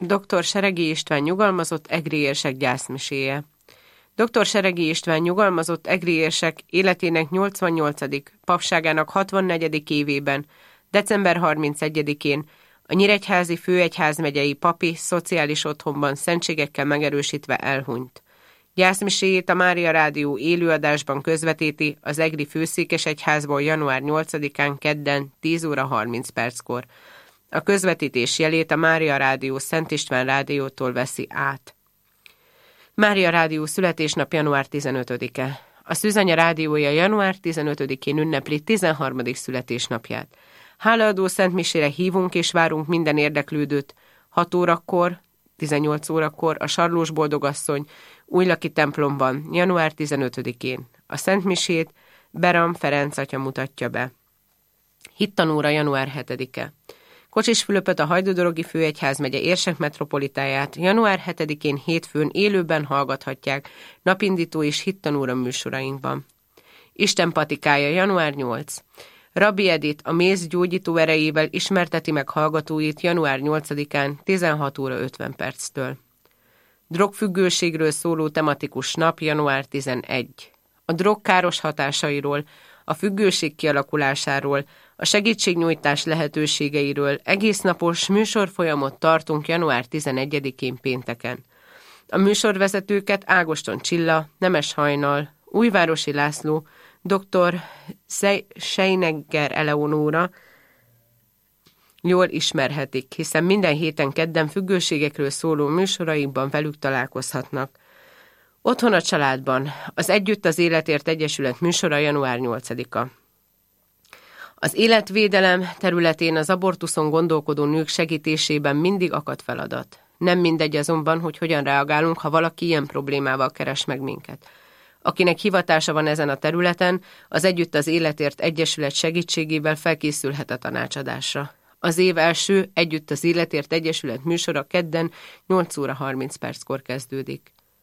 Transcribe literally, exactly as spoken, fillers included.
doktor Seregi István nyugalmazott egri érsek gyászmiséje. doktor Seregi István nyugalmazott egri érsek életének nyolcvannyolcadik papságának hatvannegyedik évében, december harmincegyedikén a Nyíregyházi főegyházmegyei papi szociális otthonban szentségekkel megerősítve elhunyt. Gyászmiséjét a Mária Rádió élőadásban közvetíti az egri főszékesegyházból január nyolcadikán kedden tíz óra harminc perckor. A közvetítés jelét a Mária Rádió Szent István Rádiótól veszi át. Mária Rádió születésnap január tizenötödike. A Szűzanya Rádiója január tizenötödikén ünnepli tizenharmadik születésnapját. Hálaadó szentmisére hívunk és várunk minden érdeklődőt. hat órakor, tizennyolc órakor a Sarlós Boldogasszony Újlaki templomban január tizenötödikén. A szentmisét Beram Ferenc atya mutatja be. Hittanóra január hetedike. Kocsis Fülöpöt, a Hajdúdorogi főegyházmegye érsek metropolitáját január hetedikén hétfőn élőben hallgathatják napindító és hittanóra műsorainkban. Isten patikája január nyolcadika. Rabbi Edith a méz gyógyító erejével ismerteti meg hallgatóit január nyolcadikán tizenhat óra ötven perctől. Drogfüggőségről szóló tematikus nap január tizenegyedike. A drog káros hatásairól, a függőség kialakulásáról, a segítségnyújtás lehetőségeiről egésznapos műsorfolyamot tartunk január tizenegyedikén pénteken. A műsorvezetőket Ágoston Csilla, Nemes Hajnal, Újvárosi László, doktor Seinegger Eleonóra jól ismerhetik, hiszen minden héten kedden függőségekről szóló műsoraikban velük találkozhatnak. Otthon a családban. Az Együtt az Életért Egyesület műsora január nyolcadika. Az életvédelem területén az abortuszon gondolkodó nők segítésében mindig akad feladat. Nem mindegy azonban, hogy hogyan reagálunk, ha valaki ilyen problémával keres meg minket. Akinek hivatása van ezen a területen, az Együtt az Életért Egyesület segítségével felkészülhet a tanácsadásra. Az év első Együtt az Életért Egyesület műsora kedden nyolc óra harminc perckor kezdődik.